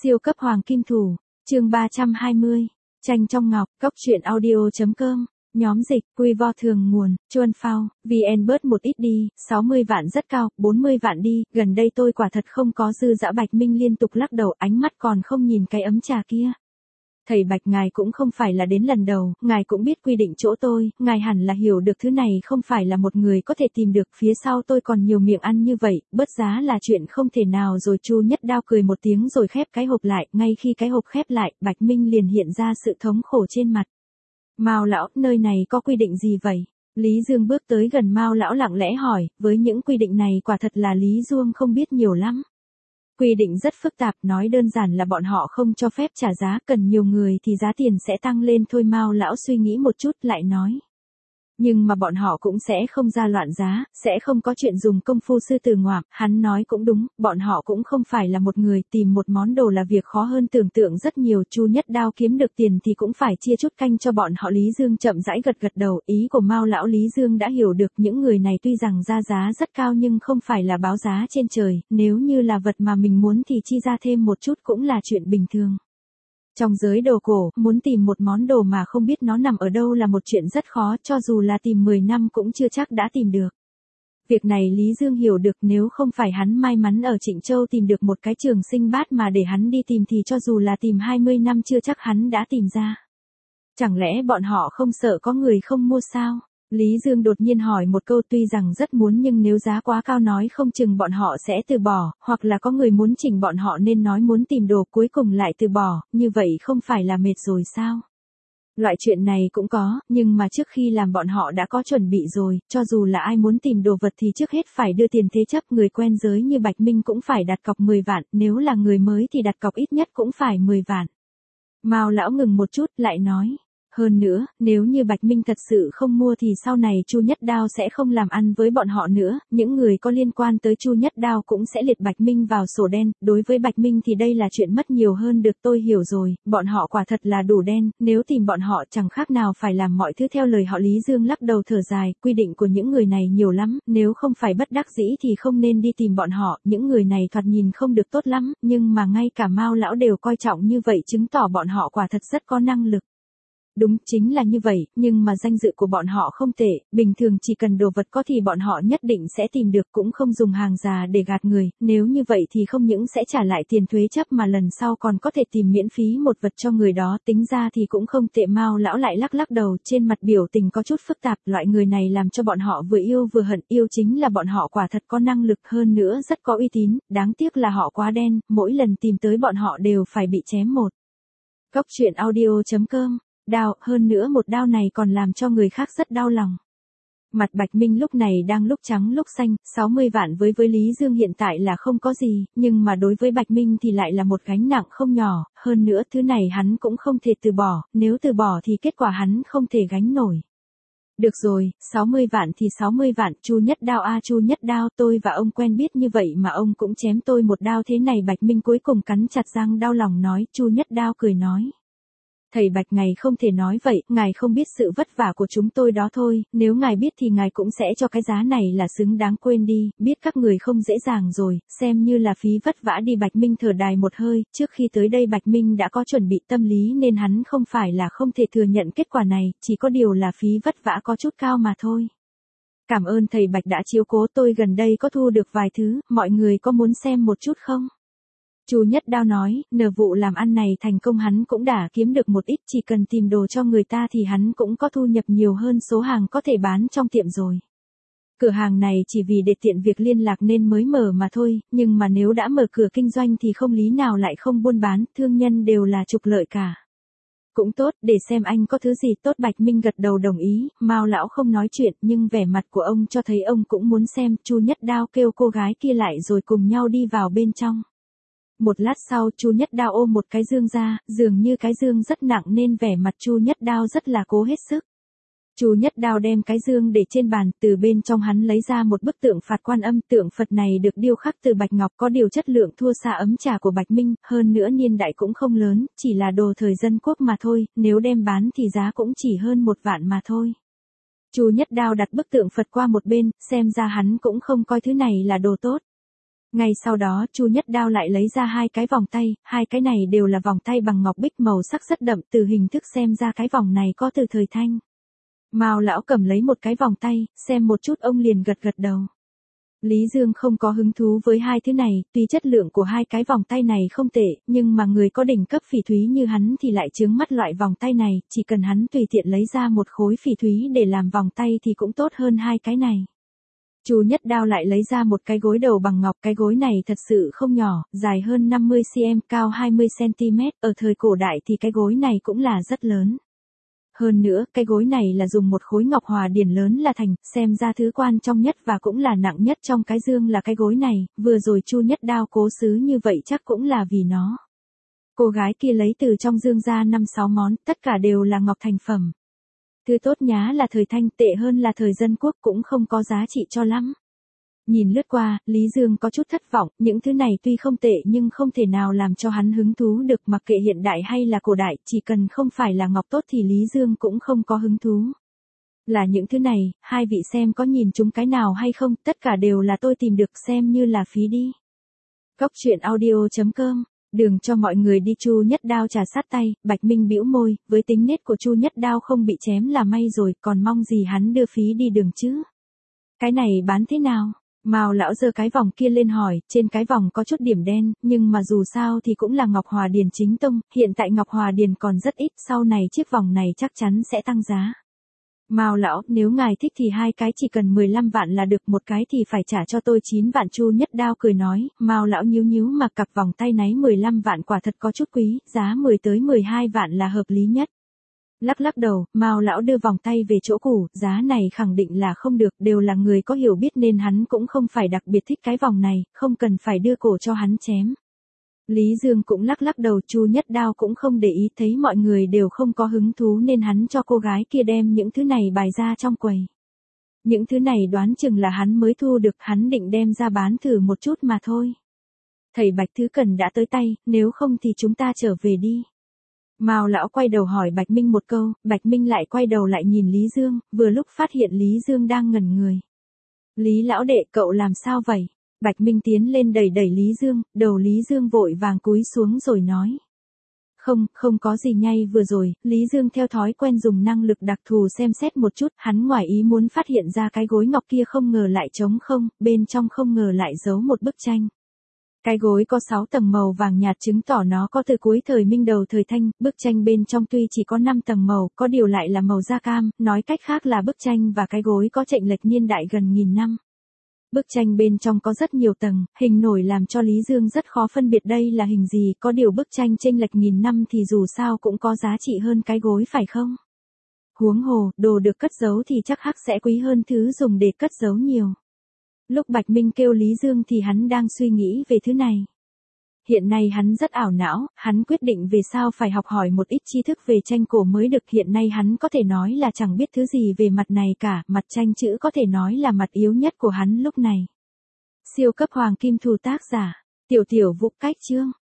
Siêu cấp hoàng kim thủ, chương 320, tranh trong ngọc, cốc truyện audio.com, nhóm dịch, quy vo thường nguồn, chuan phao, VN bớt một ít đi, 60 vạn rất cao, 40 vạn đi, gần đây tôi quả thật không có dư dã. Bạch Minh liên tục lắc đầu, ánh mắt còn không nhìn cái ấm trà kia. Thầy Bạch, ngài cũng không phải là đến lần đầu, ngài cũng biết quy định chỗ tôi, ngài hẳn là hiểu được thứ này không phải là một người có thể tìm được, phía sau tôi còn nhiều miệng ăn như vậy, bớt giá là chuyện không thể nào rồi. Chu Nhất Đao cười một tiếng rồi khép cái hộp lại, ngay khi cái hộp khép lại, Bạch Minh liền hiện ra sự thống khổ trên mặt. Mao lão, nơi này có quy định gì vậy? Lý Dương bước tới gần Mao lão lặng lẽ hỏi, với những quy định này quả thật là Lý Dương không biết nhiều lắm. Quy định rất phức tạp, nói đơn giản là bọn họ không cho phép trả giá, cần nhiều người thì giá tiền sẽ tăng lên thôi. Mao lão suy nghĩ một chút lại nói. Nhưng mà bọn họ cũng sẽ không ra loạn giá, sẽ không có chuyện dùng công phu sư tử ngoạm. Hắn nói cũng đúng, bọn họ cũng không phải là một người, tìm một món đồ là việc khó hơn tưởng tượng rất nhiều. Chu Nhất Đao kiếm được tiền thì cũng phải chia chút canh cho bọn họ. Lý Dương chậm rãi gật gật đầu, ý của Mao lão Lý Dương đã hiểu được. Những người này tuy rằng ra giá rất cao nhưng không phải là báo giá trên trời, nếu như là vật mà mình muốn thì chi ra thêm một chút cũng là chuyện bình thường. Trong giới đồ cổ, muốn tìm một món đồ mà không biết nó nằm ở đâu là một chuyện rất khó, cho dù là tìm 10 năm cũng chưa chắc đã tìm được. Việc này Lý Dương hiểu được, nếu không phải hắn may mắn ở Trịnh Châu tìm được một cái trường sinh bát mà để hắn đi tìm thì cho dù là tìm 20 năm chưa chắc hắn đã tìm ra. Chẳng lẽ bọn họ không sợ có người không mua sao? Lý Dương đột nhiên hỏi một câu, tuy rằng rất muốn nhưng nếu giá quá cao nói không chừng bọn họ sẽ từ bỏ, hoặc là có người muốn chỉnh bọn họ nên nói muốn tìm đồ cuối cùng lại từ bỏ, như vậy không phải là mệt rồi sao? Loại chuyện này cũng có, nhưng mà trước khi làm bọn họ đã có chuẩn bị rồi, cho dù là ai muốn tìm đồ vật thì trước hết phải đưa tiền thế chấp. Người quen giới như Bạch Minh cũng phải đặt cọc 10 vạn, nếu là người mới thì đặt cọc ít nhất cũng phải 10 vạn. Mao lão ngừng một chút, lại nói. Hơn nữa, nếu như Bạch Minh thật sự không mua thì sau này Chu Nhất Đao sẽ không làm ăn với bọn họ nữa, những người có liên quan tới Chu Nhất Đao cũng sẽ liệt Bạch Minh vào sổ đen, đối với Bạch Minh thì đây là chuyện mất nhiều hơn được. Tôi hiểu rồi, bọn họ quả thật là đủ đen, nếu tìm bọn họ chẳng khác nào phải làm mọi thứ theo lời họ. Lý Dương lắc đầu thở dài, quy định của những người này nhiều lắm, nếu không phải bất đắc dĩ thì không nên đi tìm bọn họ, những người này thoạt nhìn không được tốt lắm, nhưng mà ngay cả Mao lão đều coi trọng như vậy chứng tỏ bọn họ quả thật rất có năng lực. Đúng, chính là như vậy, nhưng mà danh dự của bọn họ không tệ, bình thường chỉ cần đồ vật có thì bọn họ nhất định sẽ tìm được, cũng không dùng hàng già để gạt người, nếu như vậy thì không những sẽ trả lại tiền thuế chấp mà lần sau còn có thể tìm miễn phí một vật cho người đó, tính ra thì cũng không tệ. Mao lão lại lắc lắc đầu, trên mặt biểu tình có chút phức tạp, loại người này làm cho bọn họ vừa yêu vừa hận, yêu chính là bọn họ quả thật có năng lực, hơn nữa rất có uy tín, đáng tiếc là họ quá đen, mỗi lần tìm tới bọn họ đều phải bị chém một. Cốc truyện audio.com. Đao, hơn nữa một đao này còn làm cho người khác rất đau lòng. Mặt Bạch Minh lúc này đang lúc trắng lúc xanh, 60 vạn với Lý Dương hiện tại là không có gì, nhưng mà đối với Bạch Minh thì lại là một gánh nặng không nhỏ, hơn nữa thứ này hắn cũng không thể từ bỏ, nếu từ bỏ thì kết quả hắn không thể gánh nổi. Được rồi, 60 vạn thì 60 vạn, Chu Nhất Đao a Chu Nhất Đao, tôi và ông quen biết như vậy mà ông cũng chém tôi một đao thế này. Bạch Minh cuối cùng cắn chặt răng đau lòng nói. Chu Nhất Đao cười nói. Thầy Bạch, ngài không thể nói vậy, ngài không biết sự vất vả của chúng tôi đó thôi, nếu ngài biết thì ngài cũng sẽ cho cái giá này là xứng đáng. Quên đi, biết các người không dễ dàng rồi, xem như là phí vất vả đi. Bạch Minh thở dài một hơi, trước khi tới đây Bạch Minh đã có chuẩn bị tâm lý nên hắn không phải là không thể thừa nhận kết quả này, chỉ có điều là phí vất vả có chút cao mà thôi. Cảm ơn thầy Bạch đã chiếu cố tôi, gần đây có thu được vài thứ, mọi người có muốn xem một chút không? Chu Nhất Đao nói, nhờ vụ làm ăn này thành công hắn cũng đã kiếm được một ít, chỉ cần tìm đồ cho người ta thì hắn cũng có thu nhập nhiều hơn số hàng có thể bán trong tiệm rồi. Cửa hàng này chỉ vì để tiện việc liên lạc nên mới mở mà thôi, nhưng mà nếu đã mở cửa kinh doanh thì không lý nào lại không buôn bán, thương nhân đều là trục lợi cả. Cũng tốt, để xem anh có thứ gì tốt. Bạch Minh gật đầu đồng ý, Mao lão không nói chuyện nhưng vẻ mặt của ông cho thấy ông cũng muốn xem. Chu Nhất Đao kêu cô gái kia lại rồi cùng nhau đi vào bên trong. Một lát sau Chu Nhất Đao ôm một cái dương ra, dường như cái dương rất nặng nên vẻ mặt Chu Nhất Đao rất là cố hết sức. Chu Nhất Đao đem cái dương để trên bàn, từ bên trong hắn lấy ra một bức tượng Phạt Quan Âm, tượng Phật này được điêu khắc từ bạch ngọc, có điều chất lượng thua xa ấm trà của Bạch Minh, hơn nữa niên đại cũng không lớn, chỉ là đồ thời dân quốc mà thôi, nếu đem bán thì giá cũng chỉ hơn 1 vạn mà thôi. Chu Nhất Đao đặt bức tượng Phật qua một bên, xem ra hắn cũng không coi thứ này là đồ tốt. Ngay sau đó Chu Nhất Đao lại lấy ra hai cái vòng tay, hai cái này đều là vòng tay bằng ngọc bích màu sắc rất đậm, từ hình thức xem ra cái vòng này có từ thời Thanh. Mao lão cầm lấy một cái vòng tay, xem một chút ông liền gật gật đầu. Lý Dương không có hứng thú với hai thứ này, tuy chất lượng của hai cái vòng tay này không tệ, nhưng mà người có đỉnh cấp phỉ thúy như hắn thì lại chướng mắt loại vòng tay này, chỉ cần hắn tùy tiện lấy ra một khối phỉ thúy để làm vòng tay thì cũng tốt hơn hai cái này. Chu Nhất Đao lại lấy ra một cái gối đầu bằng ngọc, cái gối này thật sự không nhỏ, dài hơn 50 cm, cao 20 cm, ở thời cổ đại thì cái gối này cũng là rất lớn. Hơn nữa, cái gối này là dùng một khối ngọc hòa điển lớn là thành, xem ra thứ quan trọng nhất và cũng là nặng nhất trong cái dương là cái gối này, vừa rồi Chu Nhất Đao cố xứ như vậy chắc cũng là vì nó. Cô gái kia lấy từ trong dương ra 5-6 món, tất cả đều là ngọc thành phẩm. Thứ tốt nhá là thời Thanh, tệ hơn là thời Dân Quốc, cũng không có giá trị cho lắm. Nhìn lướt qua, Lý Dương có chút thất vọng, những thứ này tuy không tệ nhưng không thể nào làm cho hắn hứng thú được, mặc kệ hiện đại hay là cổ đại, chỉ cần không phải là ngọc tốt thì Lý Dương cũng không có hứng thú. Là những thứ này, hai vị xem có nhìn chúng cái nào hay không, tất cả đều là tôi tìm được, xem như là phí đi. Cóc truyện audio.com. Đường cho mọi người đi. Chu Nhất Đao trà sát tay, Bạch Minh bĩu môi, với tính nết của Chu Nhất Đao không bị chém là may rồi, còn mong gì hắn đưa phí đi đường chứ. Cái này bán thế nào? Mao lão giơ cái vòng kia lên hỏi, trên cái vòng có chút điểm đen, nhưng mà dù sao thì cũng là Ngọc Hòa Điền chính tông, hiện tại Ngọc Hòa Điền còn rất ít, sau này chiếc vòng này chắc chắn sẽ tăng giá. Mao lão, nếu ngài thích thì hai cái chỉ cần 15 vạn là được, một cái thì phải trả cho tôi 9 vạn. Chu Nhất Đao cười nói. Mao lão nhíu nhíu mà cặp vòng tay náy 15 vạn quả thật có chút quý, giá 10 tới 12 vạn là hợp lý nhất. Lắc lắc đầu, Mao lão đưa vòng tay về chỗ cũ, giá này khẳng định là không được, đều là người có hiểu biết nên hắn cũng không phải đặc biệt thích cái vòng này, không cần phải đưa cổ cho hắn chém. Lý Dương cũng lắc lắc đầu, Chu Nhất Đao cũng không để ý, thấy mọi người đều không có hứng thú nên hắn cho cô gái kia đem những thứ này bày ra trong quầy. Những thứ này đoán chừng là hắn mới thu được, hắn định đem ra bán thử một chút mà thôi. Thầy Bạch Thứ Cần đã tới tay, nếu không thì chúng ta trở về đi. Mao lão quay đầu hỏi Bạch Minh một câu, Bạch Minh lại quay đầu lại nhìn Lý Dương, vừa lúc phát hiện Lý Dương đang ngẩn người. Lý lão đệ, cậu làm sao vậy? Bạch Minh tiến lên đẩy đẩy Lý Dương, đầu Lý Dương vội vàng cúi xuống rồi nói. Không có gì nhay, vừa rồi, Lý Dương theo thói quen dùng năng lực đặc thù xem xét một chút, hắn ngoài ý muốn phát hiện ra cái gối ngọc kia không ngờ lại trống không, bên trong không ngờ lại giấu một bức tranh. Cái gối có 6 tầng màu vàng nhạt chứng tỏ nó có từ cuối thời Minh đầu thời Thanh, bức tranh bên trong tuy chỉ có 5 tầng màu, có điều lại là màu da cam, nói cách khác là bức tranh và cái gối có chênh lệch niên đại gần 1000 năm. Bức tranh bên trong có rất nhiều tầng, hình nổi làm cho Lý Dương rất khó phân biệt đây là hình gì, có điều bức tranh chênh lệch 1000 năm thì dù sao cũng có giá trị hơn cái gối phải không? Huống hồ, đồ được cất giấu thì chắc hắc sẽ quý hơn thứ dùng để cất giấu nhiều. Lúc Bạch Minh kêu Lý Dương thì hắn đang suy nghĩ về thứ này. Hiện nay hắn rất ảo não, hắn quyết định về sau phải học hỏi một ít tri thức về tranh cổ mới được. Hiện nay hắn có thể nói là chẳng biết thứ gì về mặt này cả, mặt tranh chữ có thể nói là mặt yếu nhất của hắn lúc này. Siêu cấp hoàng kim thù, tác giả Tiểu Tiểu Vũ, cách chương